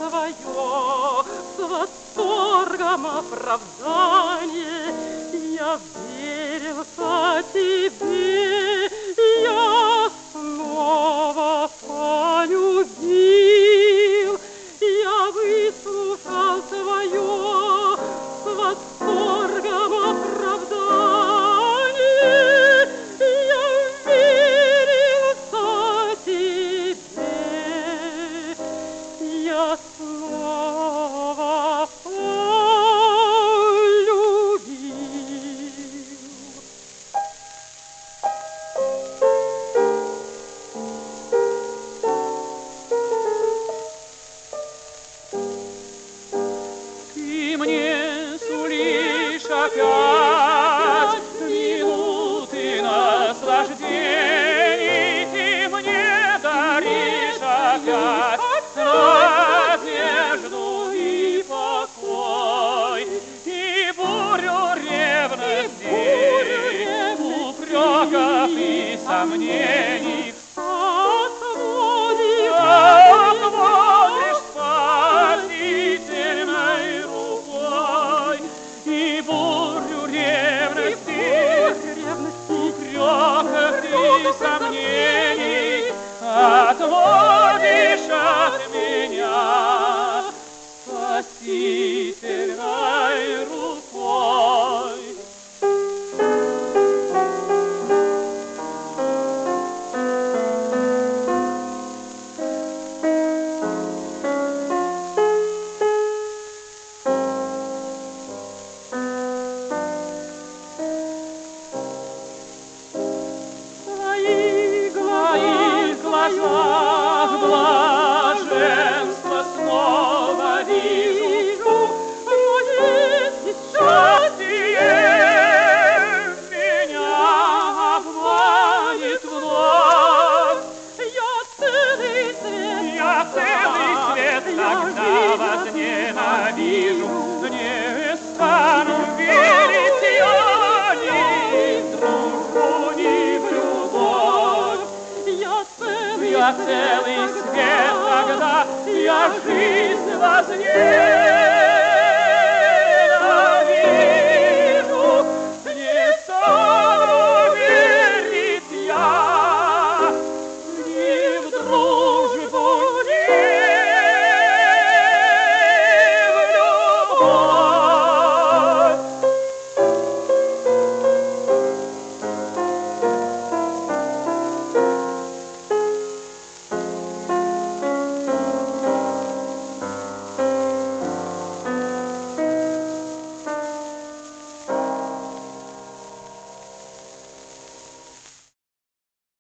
свое с восторгом оправдание. Я верился тебе, я снова полюбил. Я выслушал твое с восторгом оправдание. Я верился тебе, я снова полюбил. Ты мне сулишь опять минуты наслаждений, ты мне даришь опять надежду и покой, и бурю ревностей, упреков и сомнений. Отводишь спасительной рукой, и бурю ревности, упреков и сомнений отводишь от меня спасительной рукой. В глазах блаженства снова вижу, но есть счастье меня обманет вновь. Я целый свет, когда возненавижу, не стану верить я ни в дружбу, ни в любовь. Я целый свет, когда я жизнь возненавижу.